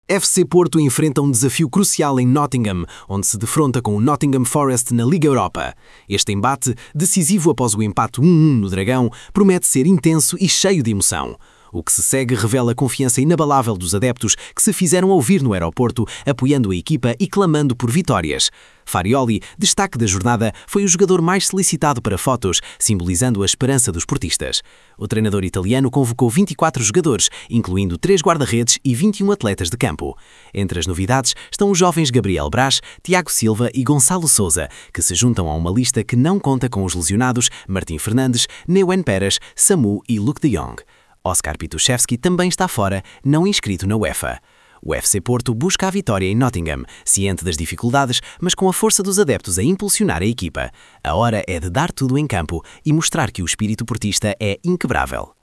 FC Porto enfrenta um desafio crucial em Nottingham, onde se defronta com o Nottingham Forest na Liga Europa. Este embate, decisivo após o empate 1-1 no Dragão, promete ser intenso e cheio de emoção. O que se segue revela a confiança inabalável dos adeptos que se fizeram ouvir no aeroporto, apoiando a equipa e clamando por vitórias. Farioli, destaque da jornada, foi o jogador mais solicitado para fotos, simbolizando a esperança dos portistas. O treinador italiano convocou 24 jogadores, incluindo 3 guarda-redes e 21 atletas de campo. Entre as novidades estão os jovens Gabriel Braz, Tiago Silva e Gonçalo Sousa, que se juntam a uma lista que não conta com os lesionados Martim Fernandes, Neuen Peras, Samu e Luke de Jong. Oskar Pituszewski também está fora, não inscrito na UEFA. O FC Porto busca a vitória em Nottingham, ciente das dificuldades, mas com a força dos adeptos a impulsionar a equipa. A hora é de dar tudo em campo e mostrar que o espírito portista é inquebrável.